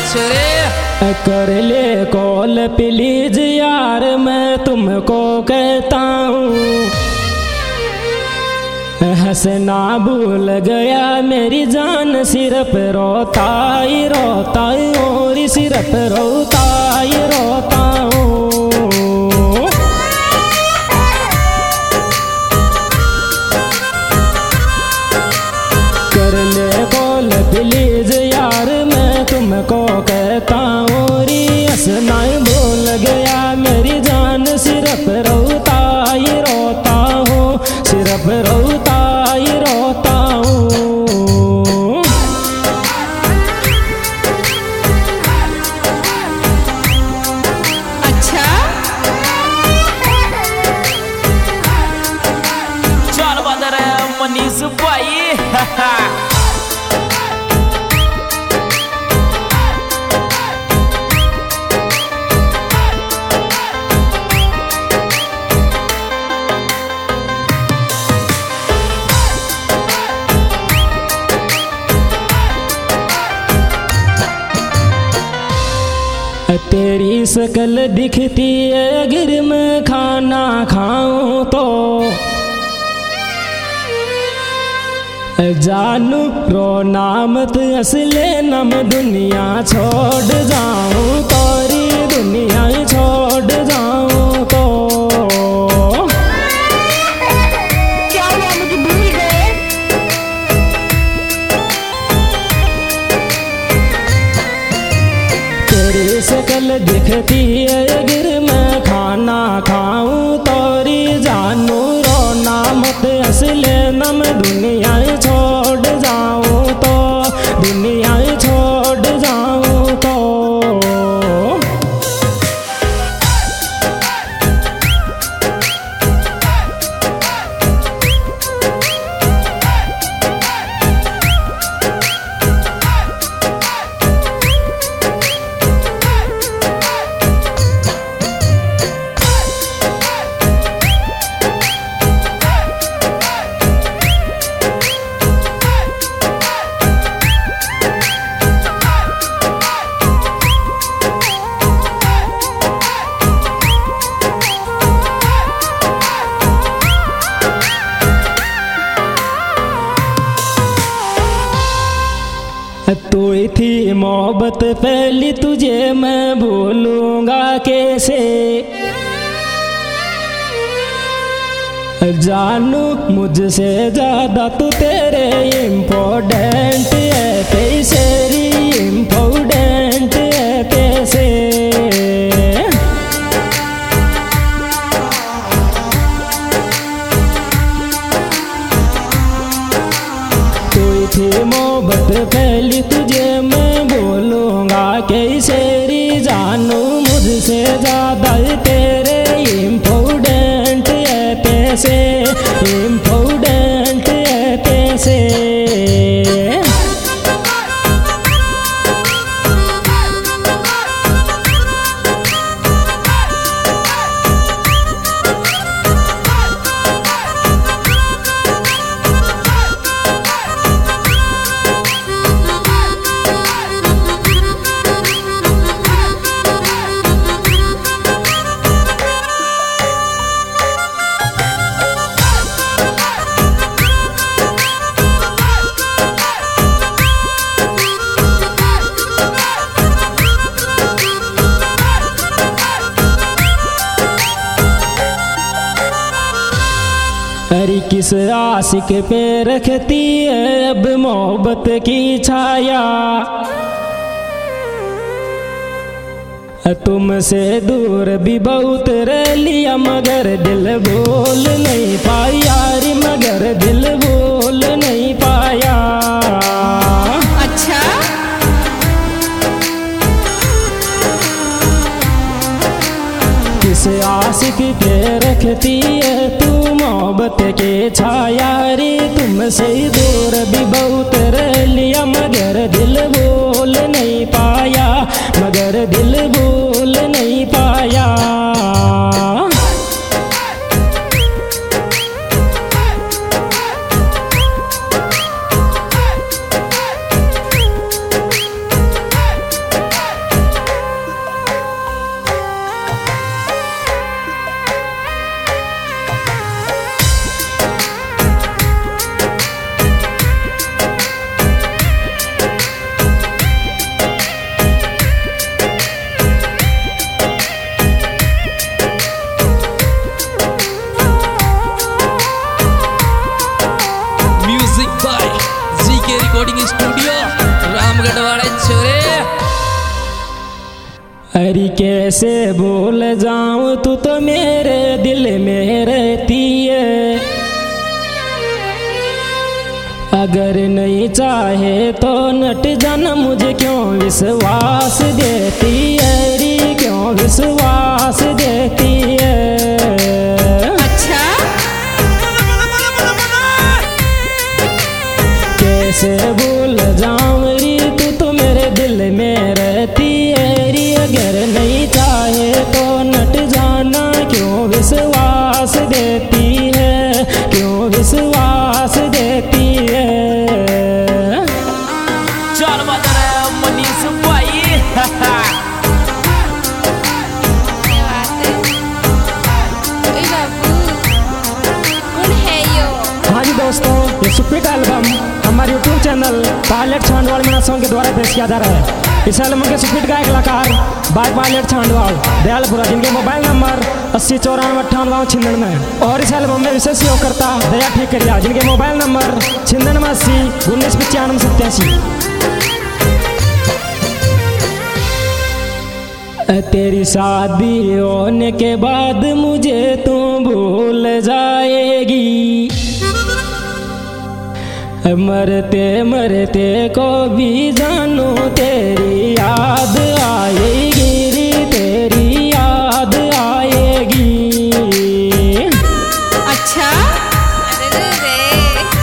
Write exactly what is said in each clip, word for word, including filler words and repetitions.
रे कर ले कॉल प्लीज यार, मैं तुमको कहता हूँ। हंसना भूल गया मेरी जान, सिर्फ रोता ही रोता और सिर्फ रोता ही रोता हूँ। कर ले कॉल प्लीज यार, मैं तुमको कहता हूँ। हंसना भूल गया मेरी जान, सिर्फ रोता ही रोता हूँ, सिर्फ रोता ही रोता हूँ। अच्छा चल बदर मनीष भाई तेरी शकल दिखती है अगर मैं खाना खाऊं तो, जानू रोना मत असले नम दुनिया छोड़ जाऊं, तोरी दुनिया छोड़ जाऊं तो। क्या हुआ मुझे भूल गए? तेरी शकल दिखती है अगर मैं खाना खाऊं, तोरी जानू रोना मत असले नम दुनिया छोड़ जाऊं तो, दुनिया छोड़ जाऊं तो। तू थी मोहब्बत पहली, तुझे मैं भूलूंगा कैसे। जानू मुझसे ज्यादा तू तेरे इम्पोर्टेंट है, तेरी इम्पोर्टेंट है कैसे। तू थी मोहब्बत पहली, तुझे मैं बोलूँगा कैसे री। जानू मुझसे ज़्यादा तेरे इम्पोर्टेंट है पैसे, इम्पोर्टेंट है पैसे। अरे किस आशिक पे रखती है अब मोहब्बत की छाया। तुमसे दूर भी बहुत रह लिया मगर दिल भूल नहीं पाया रे, मगर दिल भूल नहीं पाया। अच्छा किस आशिक पे रखती है तू मोहब्बत के छाया रे। तुमसे दूर भी बहुत रह लिया मगर दिल भूल नहीं पाया, मगर दिल भूल नहीं पाया। अरे कैसे भूल जाऊं, तू तो मेरे दिल में रहती है। अगर नहीं चाहे तो नट जाना, मुझे क्यों विश्वास देती है री, क्यों विश्वास देती है। अच्छा कैसे भूल जाऊं री, तू तो मेरे दिल में रहती है री। अगर नहीं चाहे तो नट जाना, क्यों विश्वास देती है, क्यों विश्वास देती है। चल बता रहे मनीष भाई। हाँ जी दोस्तों, ये सुपीट एल्बम हमारे YouTube channel pilot Chhandwal Meena song के द्वारा पेश किया जा रहा है। इस एल्बम के सुपीट गायक कलाकार बाय पायलट छांडवाल दयालपुरा, जिनके मोबाइल नंबर अस्सी चौरानवे अट्ठानवे छिन्नवे। और इस एल्बम में विशेष सहयोग करता दया ठीकरिया, जिनके मोबाइल नंबर छिन्नवे अस्सी उन्नीस पचानवे सत्यासी। तेरी शादी होने के बाद मुझे तू भूल जाएगी, मरते मरते को भी जानू तेरी याद आएगी रे, तेरी याद आएगी। अच्छा अरे रे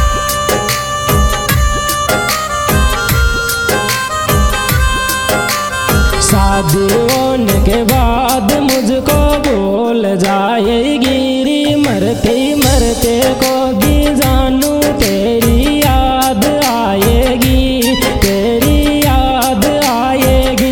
शादी होने के बाद मुझको भूल जाएगी रे, मरते मरते को भी जानू तेरी याद आएगी, तेरी याद आएगी।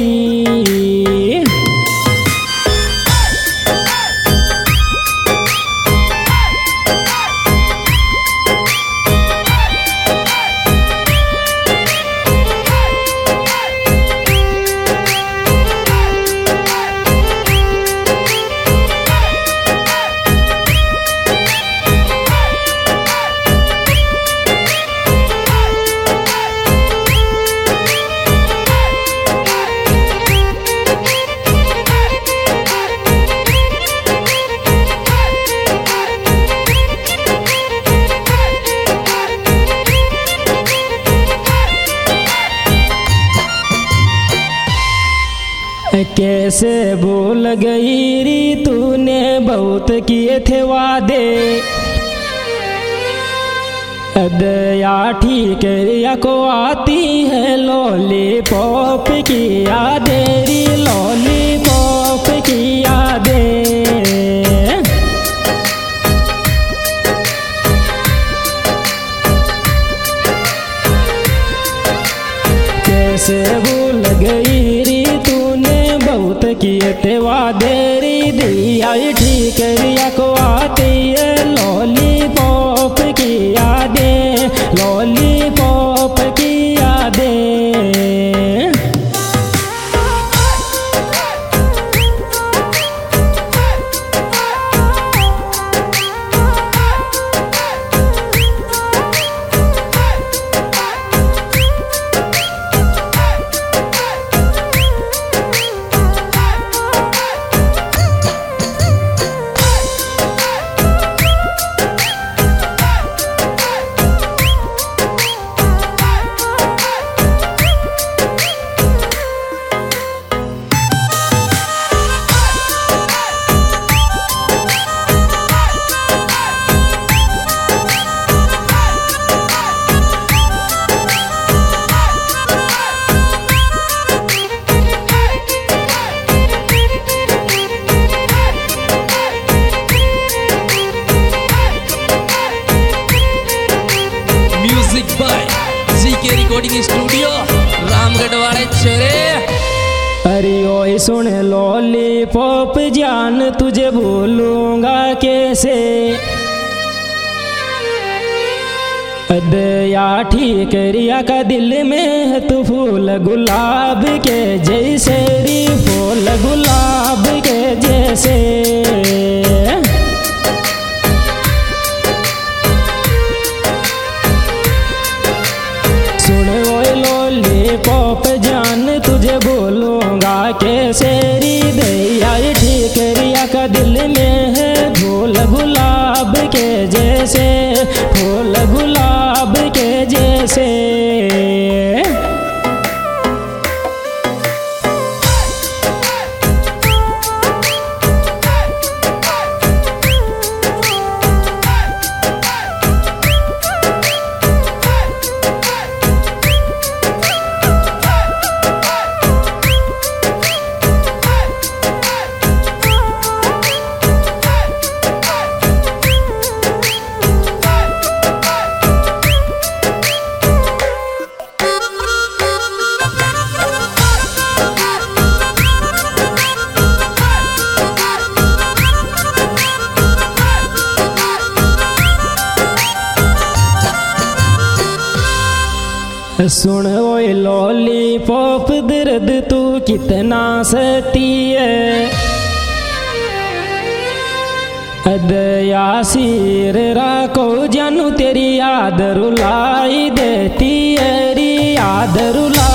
कैसे भूल गई री, तूने बहुत किए थे वादे। दया ठीक रिया को आती है लॉलीपॉप की यादें री, लॉलीपॉप की यादें। कैसे भूल गई री, तूने बहुत किए थे वादे री। दिया ठीक रिया को आती है लॉलीपॉप की यादें, लॉलीपॉप की यादें। रिकॉर्डिंग स्टूडियो रामगढ़ वाले छोरे। अरे ओए सुन लॉलीपॉप जान, तुझे भूलूंगा कैसे। दया ठीक रिया का दिल में है तू फूल गुलाब के जैसे री, फूल गुलाब के जैसे। सुन ओए लॉलीपॉप जान, तुझे बोलूंगा कैसे री। दिल में है फूल गुलाब के जैसे, फूल गुलाब के जैसे। सुन ओए लॉलीपॉप दर्द तू कितना सहती है, अदया सिर राको जानू तेरी याद रुलाई देती है री, याद रुला